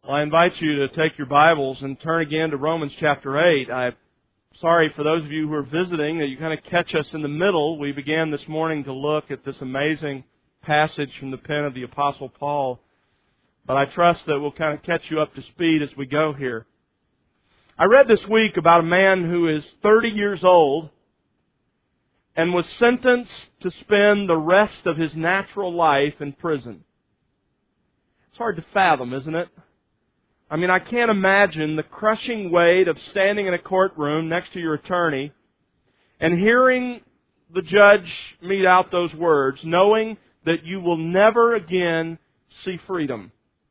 Well, I invite you to take your Bibles and turn again to Romans chapter 8. I'm sorry for those of you who are visiting that you kind of catch us in the middle. We began this morning to look at this amazing passage from the pen of the Apostle Paul. But I trust that we'll kind of catch you up to speed as we go here. I read this week about a man who is 30 years old and was sentenced to spend the rest of his natural life in prison. It's hard to fathom, isn't it? I mean, I can't imagine the crushing weight of standing in a courtroom next to your attorney and hearing the judge mete out those words, knowing that you will never again see freedom.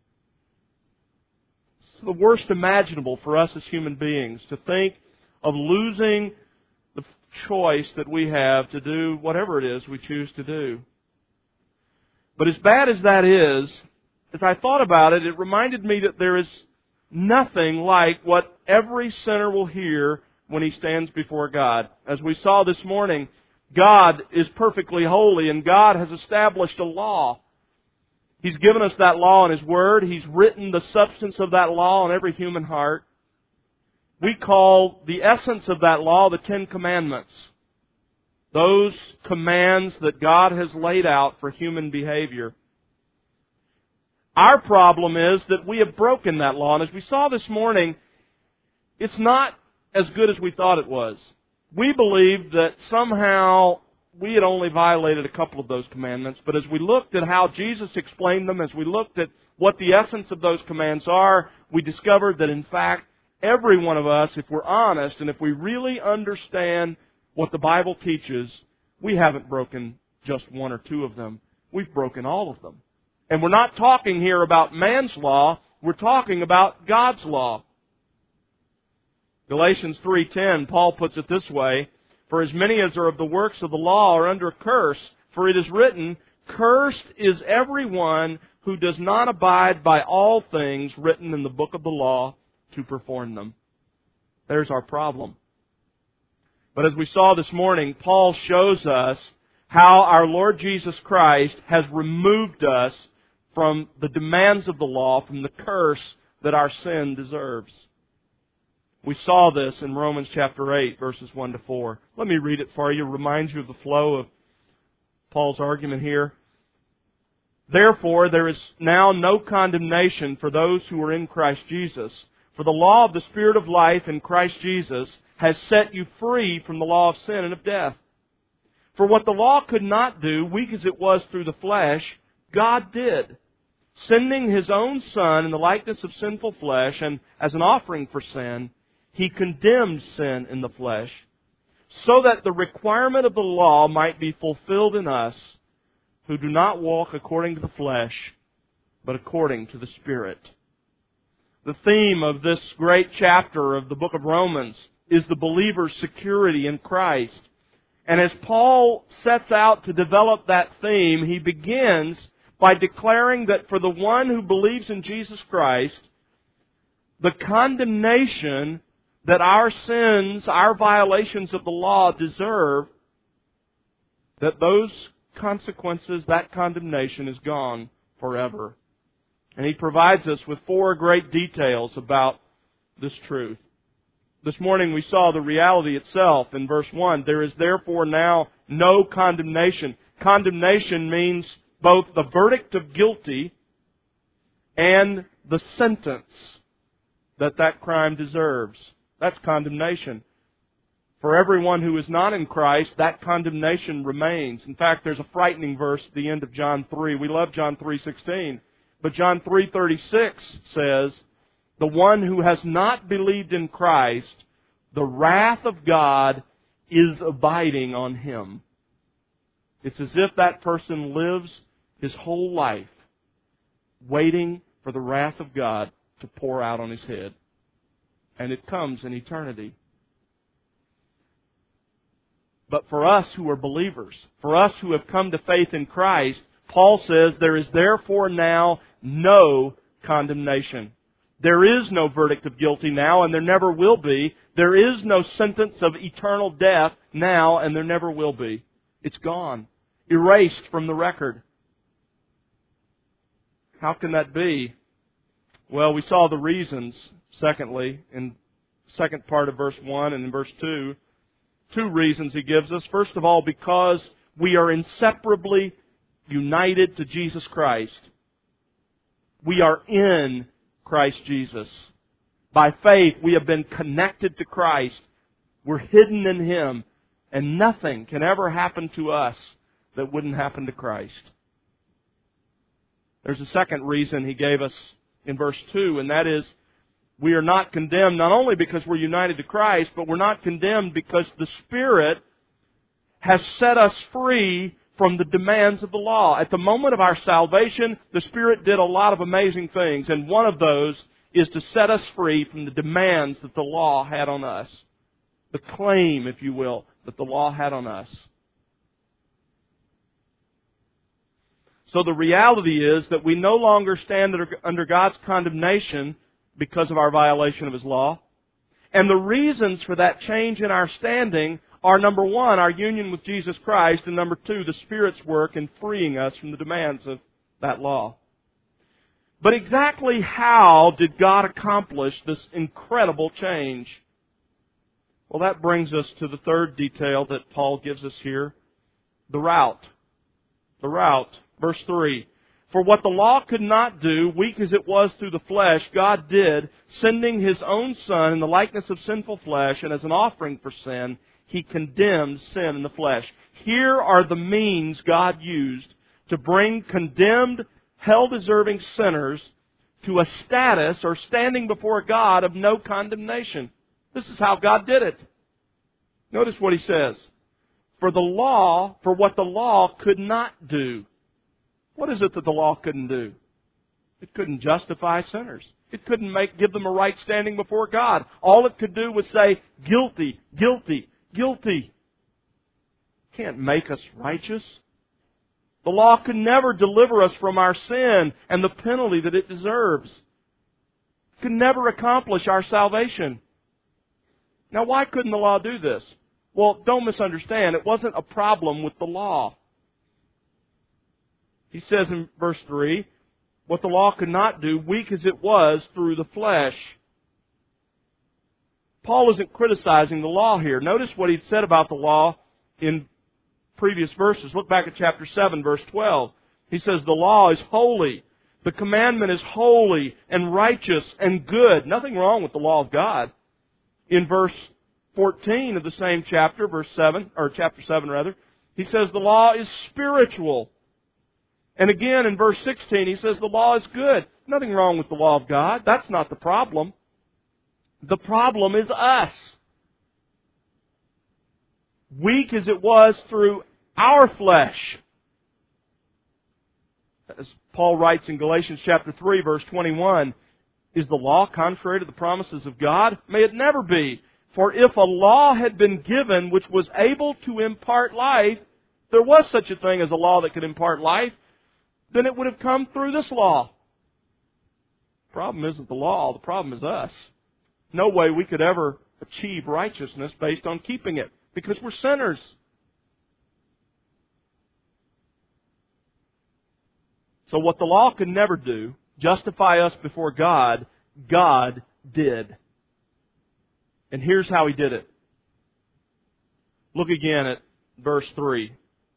It's the worst imaginable for us as human beings to think of losing the choice that we have to do whatever it is we choose to do. But as bad as that is, as I thought about it, it reminded me that there is nothing like what every sinner will hear when he stands before God. As we saw this morning, God is perfectly holy and God has established a law. He's given us that law in His Word. He's written the substance of that law on every human heart. We call the essence of that law the Ten Commandments. Those commands that God has laid out for human behavior. Our problem is that we have broken that law. And as we saw this morning, it's not as good as we thought it was. We believed that somehow we had only violated a couple of those commandments. But as we looked at how Jesus explained them, as we looked at what the essence of those commands are, we discovered that in fact, every one of us, if we're honest and if we really understand what the Bible teaches, we haven't broken just one or two of them. We've broken all of them. And we're not talking here about man's law, we're talking about God's law. Galatians 3:10, Paul puts it this way, "For as many as are of the works of the law are under a curse, for it is written, Cursed is everyone who does not abide by all things written in the book of the law to perform them." There's our problem. But as we saw this morning, Paul shows us how our Lord Jesus Christ has removed us from the demands of the law, from the curse that our sin deserves. We saw this in Romans chapter 8, verses 1 to 4. Let me read it for you, remind you of the flow of Paul's argument here. "Therefore, there is now no condemnation for those who are in Christ Jesus. For the law of the Spirit of life in Christ Jesus has set you free from the law of sin and of death. For what the law could not do, weak as it was through the flesh, God did, sending His own Son in the likeness of sinful flesh, and as an offering for sin, He condemned sin in the flesh, so that the requirement of the law might be fulfilled in us, who do not walk according to the flesh, but according to the Spirit." The theme of this great chapter of the book of Romans is the believer's security in Christ. And as Paul sets out to develop that theme, he begins by declaring that for the one who believes in Jesus Christ, the condemnation that our sins, our violations of the law deserve, that those consequences, that condemnation is gone forever. And he provides us with 4 great details about this truth. This morning we saw the reality itself in verse 1. "There is therefore now no condemnation." Condemnation means both the verdict of guilty and the sentence that crime deserves. That's condemnation. For everyone who is not in Christ, that condemnation remains. In fact, there's a frightening verse at the end of John 3. We love John 3:16. But John 3:36 says, "The one who has not believed in Christ, the wrath of God is abiding on him." It's as if that person lives his whole life waiting for the wrath of God to pour out on his head. And it comes in eternity. But for us who are believers, for us who have come to faith in Christ, Paul says there is therefore now no condemnation. There is no verdict of guilty now, and there never will be. There is no sentence of eternal death now, and there never will be. It's gone. Erased from the record. How can that be? Well, we saw the reasons, secondly, in the second part of verse 1 and in verse 2. Two reasons he gives us. First of all, because we are inseparably united to Jesus Christ. We are in Christ Jesus. By faith, we have been connected to Christ. We're hidden in Him. And nothing can ever happen to us that wouldn't happen to Christ. There's a second reason he gave us in verse 2, and that is we are not condemned not only because we're united to Christ, but we're not condemned because the Spirit has set us free from the demands of the law. At the moment of our salvation, the Spirit did a lot of amazing things, and one of those is to set us free from the demands that the law had on us. The claim, if you will, that the law had on us. So the reality is that we no longer stand under God's condemnation because of our violation of His law. And the reasons for that change in our standing are, number one, our union with Jesus Christ, and number two, the Spirit's work in freeing us from the demands of that law. But exactly how did God accomplish this incredible change? Well, that brings us to the third detail that Paul gives us here, the route. The route. Verse 3. For what the law could not do, weak as it was through the flesh, God did, sending His own Son in the likeness of sinful flesh, and as an offering for sin, He condemned sin in the flesh. Here are the means God used to bring condemned, hell-deserving sinners to a status or standing before God of no condemnation. This is how God did it. Notice what he says. For what the law could not do. What is it that the law couldn't do? It couldn't justify sinners. It couldn't give them a right standing before God. All it could do was say, guilty, guilty, guilty. It can't make us righteous. The law could never deliver us from our sin and the penalty that it deserves. It could never accomplish our salvation. Now, why couldn't the law do this? Well, don't misunderstand. It wasn't a problem with the law. He says in verse 3, what the law could not do, weak as it was through the flesh. Paul isn't criticizing the law here. Notice what he'd said about the law in previous verses. Look back at chapter 7, verse 12. He says the law is holy. The commandment is holy and righteous and good. Nothing wrong with the law of God. In verse 14 of the same chapter, chapter 7, he says the law is spiritual. And again in verse 16 he says the law is good. Nothing wrong with the law of God. That's not the problem. The problem is us. Weak as it was through our flesh. As Paul writes in Galatians chapter 3, verse 21, is the law contrary to the promises of God? May it never be. For if a law had been given which was able to impart life, there was such a thing as a law that could impart life, then it would have come through this law. The problem isn't the law, the problem is us. No way we could ever achieve righteousness based on keeping it, because we're sinners. So what the law could never do, justify us before God, God did. And here's how He did it. Look again at verse 3.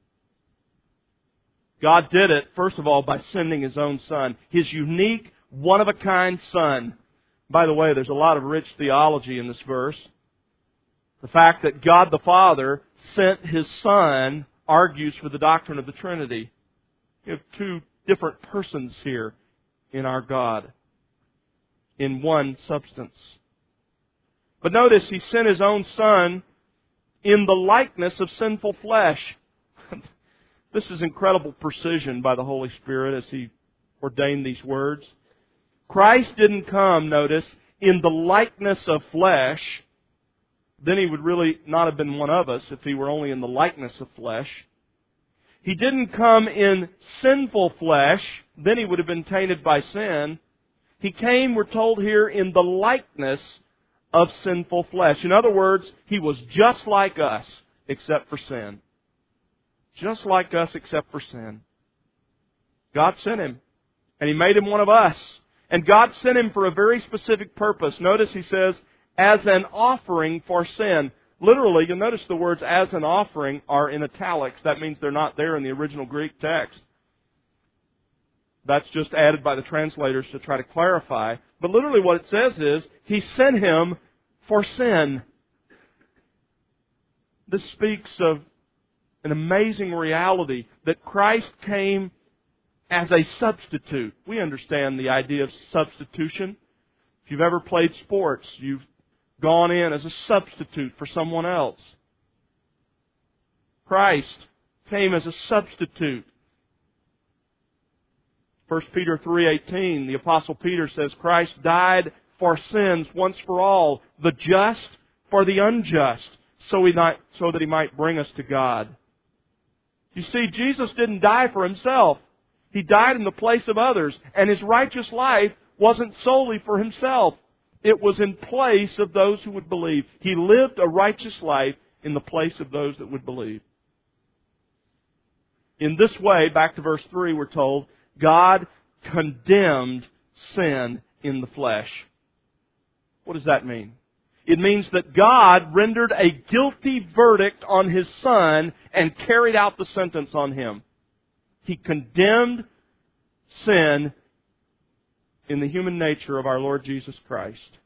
God did it, first of all, by sending His own Son. His unique, one-of-a-kind Son. By the way, there's a lot of rich theology in this verse. The fact that God the Father sent His Son argues for the doctrine of the Trinity. You have two different persons here in our God, in one substance. But notice He sent His own Son in the likeness of sinful flesh. This is incredible precision by the Holy Spirit as He ordained these words. Christ didn't come, notice, in the likeness of flesh. Then He would really not have been one of us if He were only in the likeness of flesh. He didn't come in sinful flesh. Then He would have been tainted by sin. He came, we're told here, in the likeness of sinful flesh. In other words, He was just like us, except for sin. Just like us, except for sin. God sent Him, and He made Him one of us. And God sent Him for a very specific purpose. Notice He says, as an offering for sin. Literally, you'll notice the words as an offering are in italics. That means they're not there in the original Greek text. That's just added by the translators to try to clarify. But literally what it says is, He sent Him for sin. This speaks of an amazing reality that Christ came as a substitute. We understand the idea of substitution. If you've ever played sports, you've gone in as a substitute for someone else. Christ came as a substitute. 1 Peter 3:18, the Apostle Peter says, Christ died for sins once for all, the just for the unjust, so that He might bring us to God. You see, Jesus didn't die for Himself. He died in the place of others, and His righteous life wasn't solely for Himself. It was in place of those who would believe. He lived a righteous life in the place of those that would believe. In this way, back to verse 3, we're told, God condemned sin in the flesh. What does that mean? It means that God rendered a guilty verdict on His Son and carried out the sentence on Him. He condemned sin in the human nature of our Lord Jesus Christ.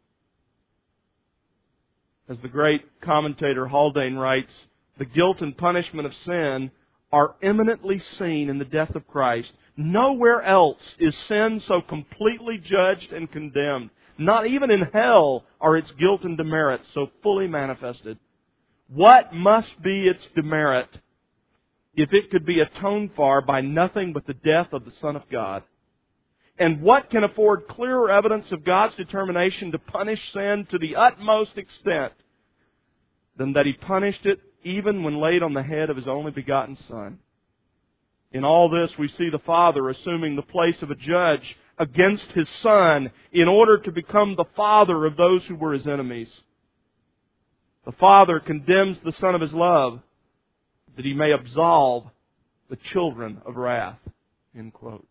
As the great commentator Haldane writes, the guilt and punishment of sin are eminently seen in the death of Christ. Nowhere else is sin so completely judged and condemned. Not even in hell are its guilt and demerits so fully manifested. What must be its demerit if it could be atoned for by nothing but the death of the Son of God? And what can afford clearer evidence of God's determination to punish sin to the utmost extent than that He punished it even when laid on the head of His only begotten Son? In all this, we see the Father assuming the place of a judge against His Son in order to become the Father of those who were His enemies. The Father condemns the Son of His love that He may absolve the children of wrath. End quote.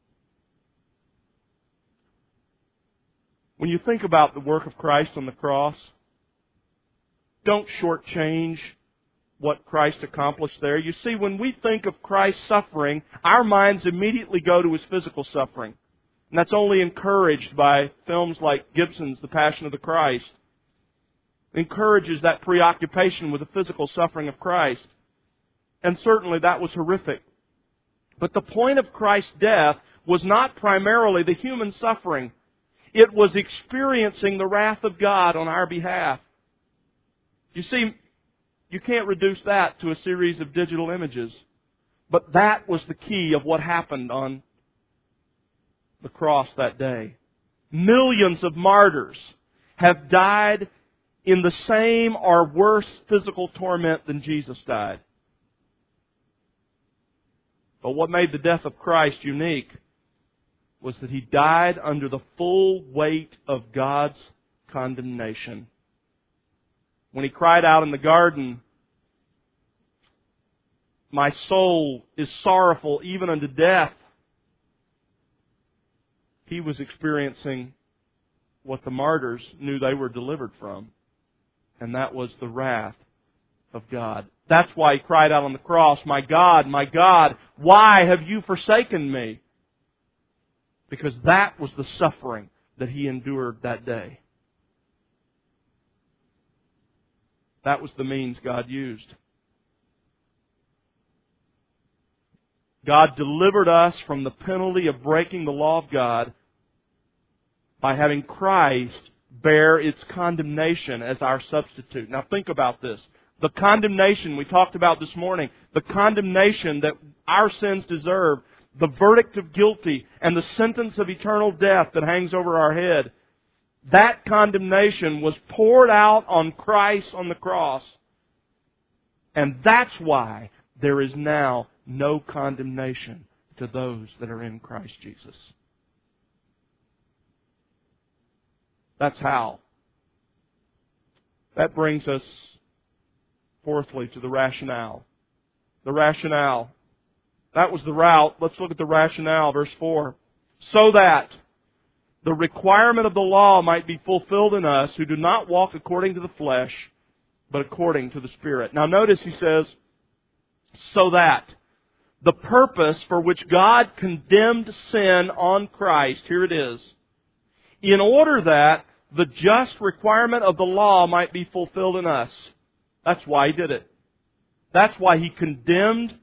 When you think about the work of Christ on the cross, don't shortchange what Christ accomplished there. You see, when we think of Christ's suffering, our minds immediately go to His physical suffering. And that's only encouraged by films like Gibson's The Passion of the Christ. It encourages that preoccupation with the physical suffering of Christ. And certainly that was horrific. But the point of Christ's death was not primarily the human suffering. It was experiencing the wrath of God on our behalf. You see, you can't reduce that to a series of digital images. But that was the key of what happened on the cross that day. Millions of martyrs have died in the same or worse physical torment than Jesus died. But what made the death of Christ unique was that He died under the full weight of God's condemnation. When He cried out in the garden, "My soul is sorrowful even unto death," He was experiencing what the martyrs knew they were delivered from, and that was the wrath of God. That's why He cried out on the cross, my God, why have you forsaken me?" Because that was the suffering that He endured that day. That was the means God used. God delivered us from the penalty of breaking the law of God by having Christ bear its condemnation as our substitute. Now think about this. The condemnation we talked about this morning, the condemnation that our sins deserve, the verdict of guilty, and the sentence of eternal death that hangs over our head, that condemnation was poured out on Christ on the cross. And that's why there is now no condemnation to those that are in Christ Jesus. That's how. That brings us, fourthly, to the rationale. The rationale. That was the route. Let's look at the rationale, verse 4. So that the requirement of the law might be fulfilled in us who do not walk according to the flesh, but according to the Spirit. Now notice he says, so that the purpose for which God condemned sin on Christ, here it is, in order that the just requirement of the law might be fulfilled in us. That's why He did it. That's why He condemned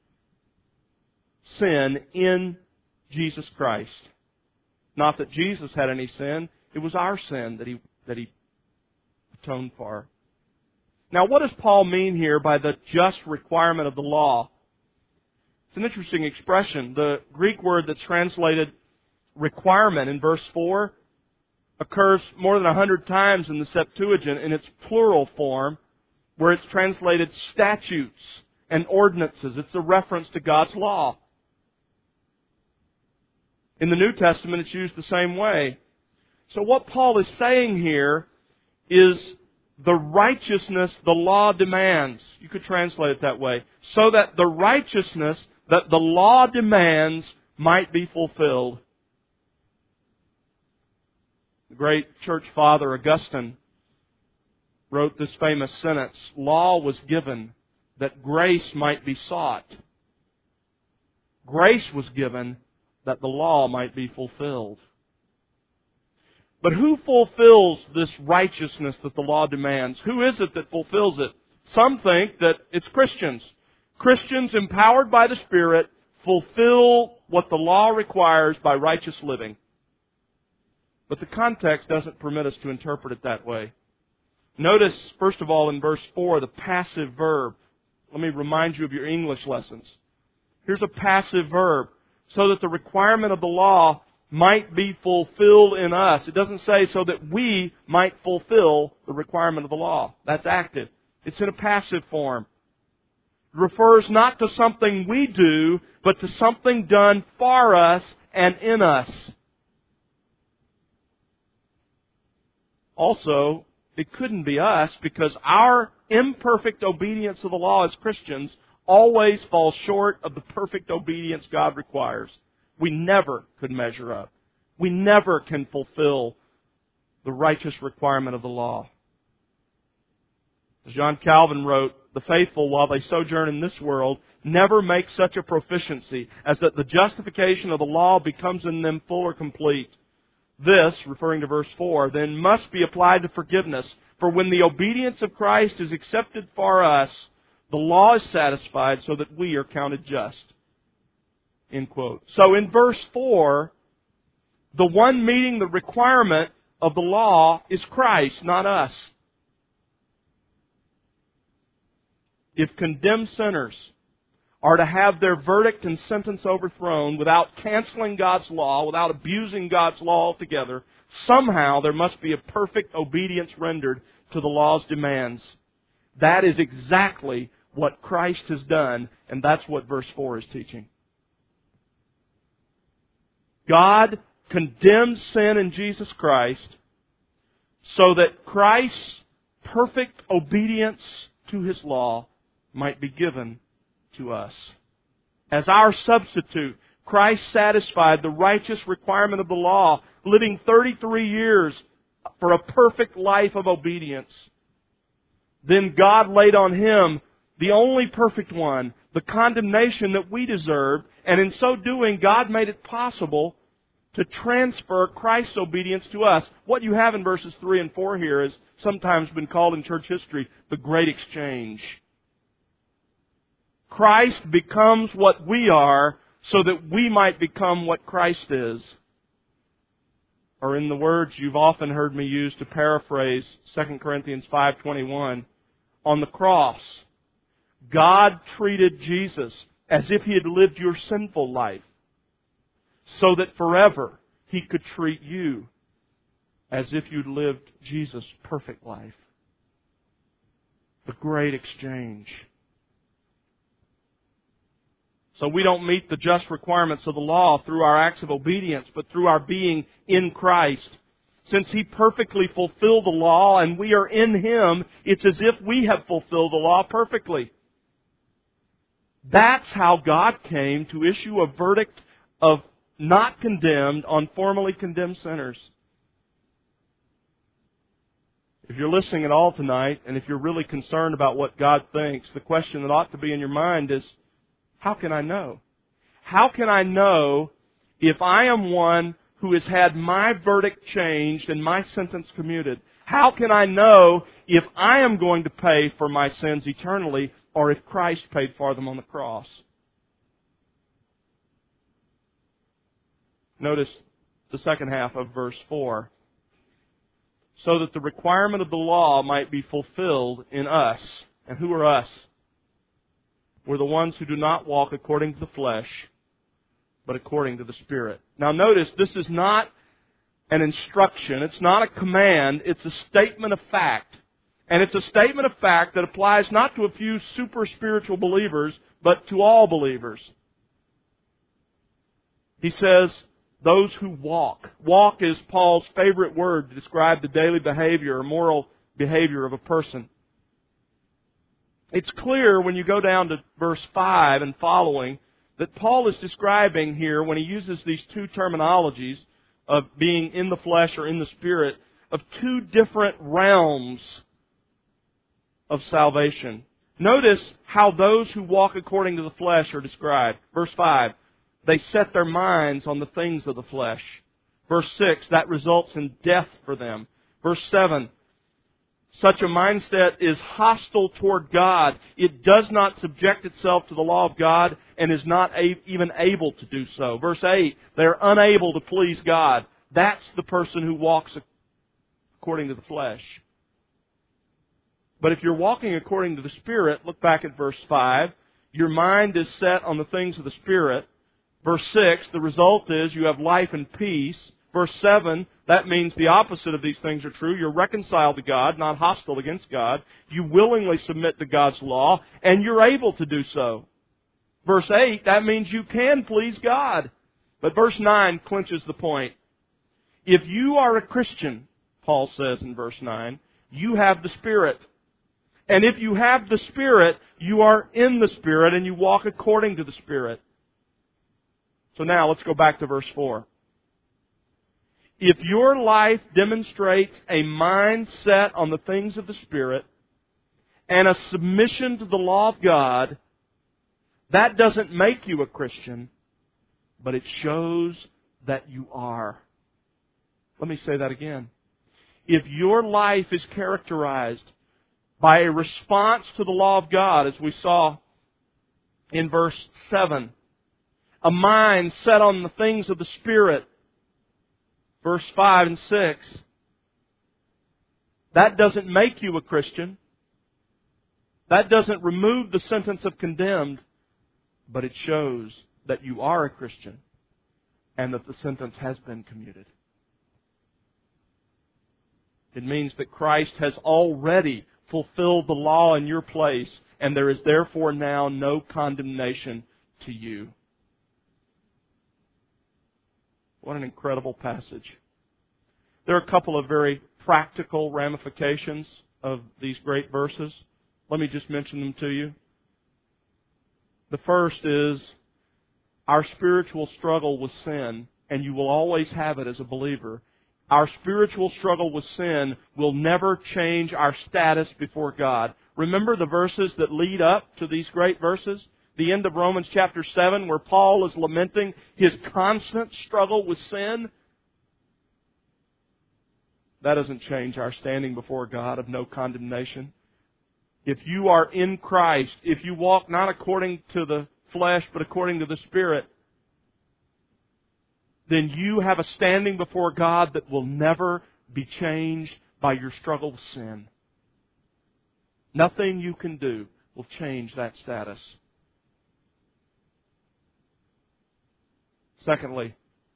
sin in Jesus Christ. Not that Jesus had any sin, it was our sin that He atoned for. Now, what does Paul mean here by the just requirement of the law? It's an interesting expression. The Greek word that's translated requirement in verse 4 occurs more than 100 times in the Septuagint in its plural form, where it's translated statutes and ordinances. It's a reference to God's law. In the New Testament, it's used the same way. So what Paul is saying here is the righteousness the law demands. You could translate it that way. So that the righteousness that the law demands might be fulfilled. The great church father Augustine wrote this famous sentence, "Law was given that grace might be sought. Grace was given that the law might be fulfilled." But who fulfills this righteousness that the law demands? Who is it that fulfills it? Some think that it's Christians. Christians empowered by the Spirit fulfill what the law requires by righteous living. But the context doesn't permit us to interpret it that way. Notice, first of all, in verse 4, the passive verb. Let me remind you of your English lessons. Here's a passive verb. So that the requirement of the law might be fulfilled in us. It doesn't say so that we might fulfill the requirement of the law. That's active. It's in a passive form. It refers not to something we do, but to something done for us and in us. Also, it couldn't be us because our imperfect obedience to the law as Christians always falls short of the perfect obedience God requires. We never could measure up. We never can fulfill the righteous requirement of the law. As John Calvin wrote, "The faithful, while they sojourn in this world, never make such a proficiency as that the justification of the law becomes in them full or complete. This," referring to verse 4, "then must be applied to forgiveness. For when the obedience of Christ is accepted for us, the law is satisfied so that we are counted just." End quote. So in verse 4, the one meeting the requirement of the law is Christ, not us. If condemned sinners are to have their verdict and sentence overthrown without canceling God's law, without abusing God's law altogether, somehow there must be a perfect obedience rendered to the law's demands. That is exactly what Christ has done, and that's what verse 4 is teaching. God condemned sin in Jesus Christ so that Christ's perfect obedience to His law might be given to us. As our substitute, Christ satisfied the righteous requirement of the law, living 33 years for a perfect life of obedience. Then God laid on Him, the only perfect one, the condemnation that we deserved, and in so doing, God made it possible to transfer Christ's obedience to us. What you have in verses 3 and 4 here is sometimes been called in church history the Great Exchange. Christ becomes what we are so that we might become what Christ is. Or in the words you've often heard me use to paraphrase 2 Corinthians 5:21, on the cross, God treated Jesus as if He had lived your sinful life, so that forever He could treat you as if you'd lived Jesus' perfect life. The great exchange. So we don't meet the just requirements of the law through our acts of obedience, but through our being in Christ. Since He perfectly fulfilled the law and we are in Him, it's as if we have fulfilled the law perfectly. That's how God came to issue a verdict of not condemned on formerly condemned sinners. If you're listening at all tonight, and if you're really concerned about what God thinks, the question that ought to be in your mind is, how can I know? How can I know if I am one who has had my verdict changed and my sentence commuted? How can I know if I am going to pay for my sins eternally, or if Christ paid for them on the cross? Notice the second half of verse 4. So that the requirement of the law might be fulfilled in us. And who are us? We're the ones who do not walk according to the flesh, but according to the Spirit. Now notice, this is not an instruction. It's not a command. It's a statement of fact. And it's a statement of fact that applies not to a few super spiritual believers, but to all believers. He says, those who walk. Walk is Paul's favorite word to describe the daily behavior or moral behavior of a person. It's clear when you go down to verse 5 and following that Paul is describing here, when he uses these two terminologies of being in the flesh or in the Spirit, of two different realms of salvation. Notice how those who walk according to the flesh are described. Verse 5. They set their minds on the things of the flesh. Verse 6, that results in death for them. Verse 7, such a mindset is hostile toward God. It does not subject itself to the law of God and is not even able to do so. Verse 8, they're unable to please God. That's the person who walks according to the flesh. But if you're walking according to the Spirit, look back at verse 5, your mind is set on the things of the Spirit. Verse 6, the result is you have life and peace. Verse 7, that means the opposite of these things are true. You're reconciled to God, not hostile against God. You willingly submit to God's law, and you're able to do so. Verse 8, that means you can please God. But verse 9 clinches the point. If you are a Christian, Paul says in verse 9, you have the Spirit. And if you have the Spirit, you are in the Spirit, and you walk according to the Spirit. So now let's go back to verse 4. If your life demonstrates a mind set on the things of the Spirit and a submission to the law of God, that doesn't make you a Christian, but it shows that you are. Let me say that again. If your life is characterized by a response to the law of God, as we saw in verse 7, a mind set on the things of the Spirit, verse 5 and 6. That doesn't make you a Christian. That doesn't remove the sentence of condemned, but it shows that you are a Christian and that the sentence has been commuted. It means that Christ has already fulfilled the law in your place, and there is therefore now no condemnation to you. What an incredible passage. There are a couple of very practical ramifications of these great verses. Let me just mention them to you. The first is our spiritual struggle with sin, and you will always have it as a believer. Our spiritual struggle with sin will never change our status before God. Remember the verses that lead up to these great verses? The end of Romans chapter 7, where Paul is lamenting his constant struggle with sin. That doesn't change our standing before God of no condemnation. If you are in Christ, if you walk not according to the flesh, but according to the Spirit, then you have a standing before God that will never be changed by your struggle with sin. Nothing you can do will change that status. Secondly,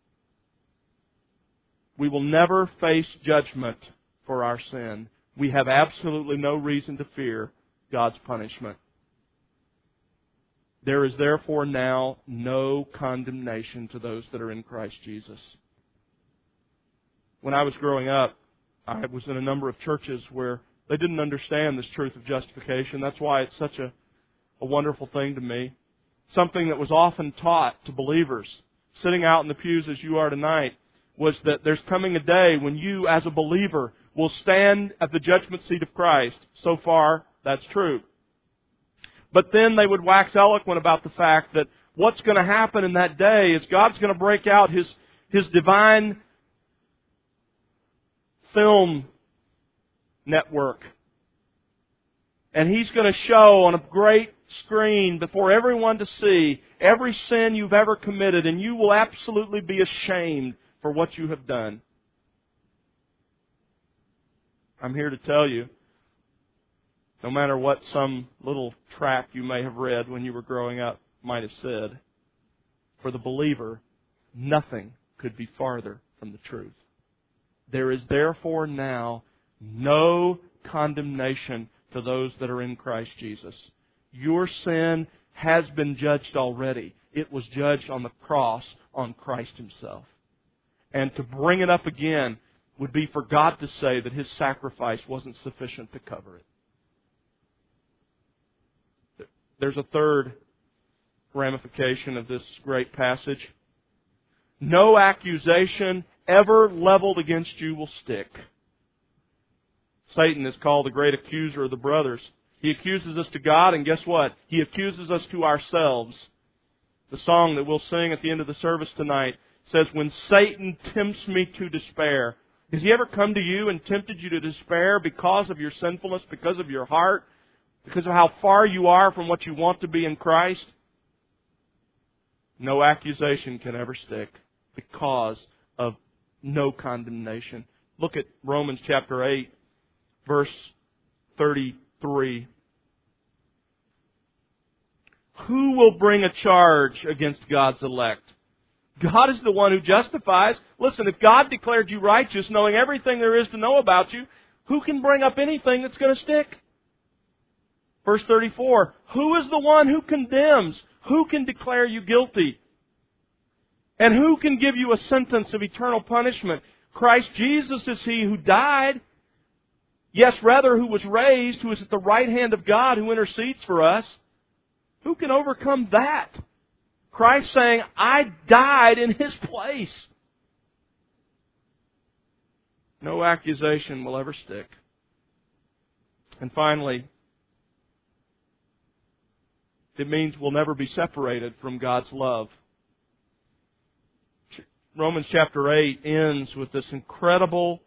we will never face judgment for our sin. We have absolutely no reason to fear God's punishment. There is therefore now no condemnation to those that are in Christ Jesus. When I was growing up, I was in a number of churches where they didn't understand this truth of justification. That's why it's such a wonderful thing to me. Something that was often taught to believers. sitting out in the pews as you are tonight, was that there's coming a day when you, as a believer, will stand at the judgment seat of Christ. So far, that's true. But then they would wax eloquent about the fact that what's going to happen in that day is God's going to break out His divine film network. And He's going to show on a great screen before everyone to see every sin you've ever committed, and you will absolutely be ashamed for what you have done. I'm here to tell you, no matter what some little tract you may have read when you were growing up might have said, for the believer, nothing could be farther from the truth. There is therefore now no condemnation to those that are in Christ Jesus. Your sin has been judged already. It was judged on the cross on Christ Himself. And to bring it up again would be for God to say that His sacrifice wasn't sufficient to cover it. There's a third ramification of this great passage. No accusation ever leveled against you will stick. Satan is called the great accuser of the brothers. He accuses us to God, and guess what? He accuses us to ourselves. The song that we'll sing at the end of the service tonight says, when Satan tempts me to despair. Has he ever come to you and tempted you to despair because of your sinfulness, because of your heart, because of how far you are from what you want to be in Christ? No accusation can ever stick because of no condemnation. Look at Romans chapter 8, verse 33. Who will bring a charge against God's elect? God is the one who justifies. Listen, if God declared you righteous, knowing everything there is to know about you, who can bring up anything that's going to stick? Verse 34, who is the one who condemns? Who can declare you guilty? And who can give you a sentence of eternal punishment? Christ Jesus is He who died. Yes, rather, who was raised, who is at the right hand of God, who intercedes for us. Who can overcome that? Christ saying, I died in His place. No accusation will ever stick. And finally, it means we'll never be separated from God's love. Romans chapter 8 ends with this incredible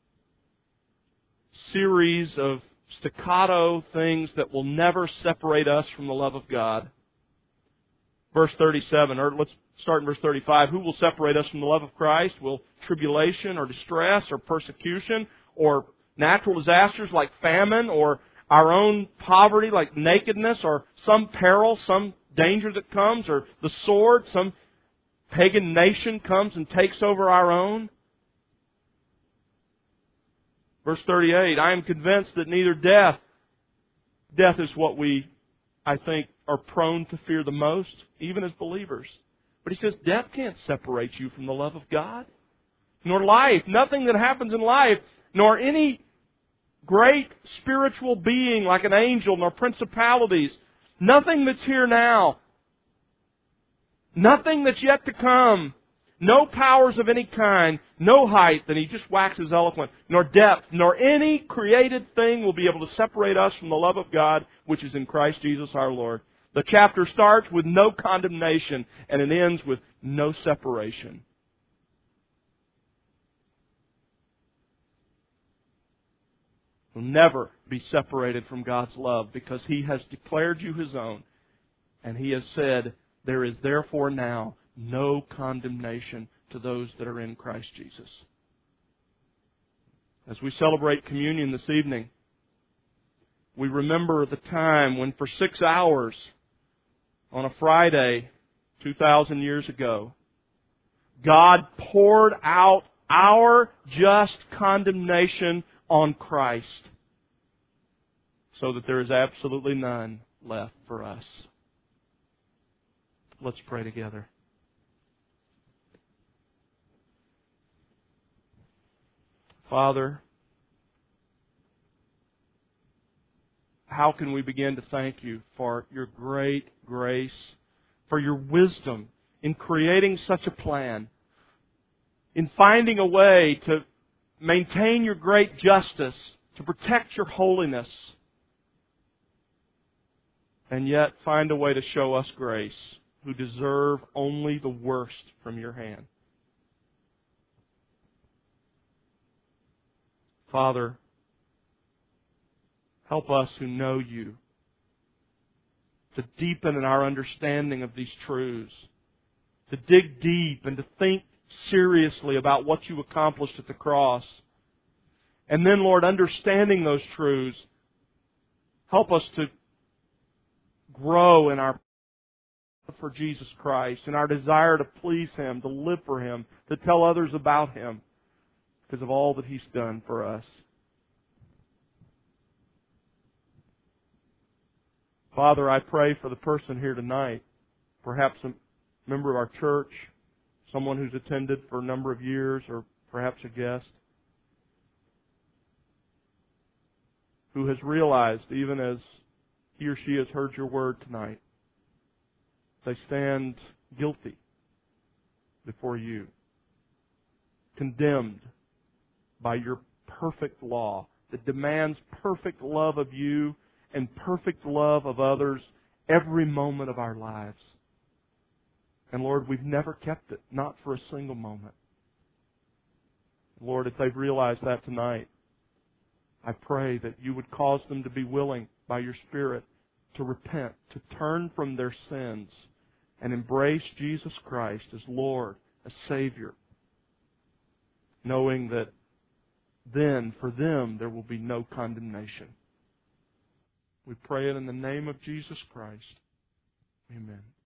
series of staccato things that will never separate us from the love of God. Verse 37, or let's start in verse 35. Who will separate us from the love of Christ? Will tribulation or distress or persecution or natural disasters like famine or our own poverty like nakedness or some peril, some danger that comes, or the sword, some pagan nation comes and takes over our own? Verse 38, I am convinced that neither death is what we, I think, are prone to fear the most, even as believers. But he says death can't separate you from the love of God. Nor life, nothing that happens in life, nor any great spiritual being like an angel, nor principalities, nothing that's here now, nothing that's yet to come, no powers of any kind, no height, and he just waxes eloquent, nor depth, nor any created thing will be able to separate us from the love of God, which is in Christ Jesus our Lord. The chapter starts with no condemnation, and it ends with no separation. You'll never be separated from God's love because He has declared you His own, and He has said, there is therefore now no condemnation to those that are in Christ Jesus. As we celebrate communion this evening, we remember the time when for 6 hours on a Friday 2,000 years ago, God poured out our just condemnation on Christ so that there is absolutely none left for us. Let's pray together. Father, how can we begin to thank You for Your great grace, for Your wisdom in creating such a plan, in finding a way to maintain your great justice, to protect your holiness, and yet find a way to show us grace, who deserve only the worst from your hand. Father, help us who know you to deepen in our understanding of these truths, to dig deep and to think seriously about what you accomplished at the cross. And then, Lord, understanding those truths, help us to grow in our love for Jesus Christ, in our desire to please Him, to live for Him, to tell others about Him because of all that He's done for us. Father, I pray for the person here tonight, perhaps a member of our church, someone who's attended for a number of years, or perhaps a guest, who has realized, even as he or she has heard your word tonight, they stand guilty before you, condemned by your perfect law that demands perfect love of you and perfect love of others every moment of our lives. And Lord, we've never kept it, not for a single moment. Lord, if they've realized that tonight, I pray that you would cause them to be willing, by your Spirit, to repent, to turn from their sins, and embrace Jesus Christ as Lord, as Savior, knowing that then, for them, there will be no condemnation. We pray it in the name of Jesus Christ. Amen.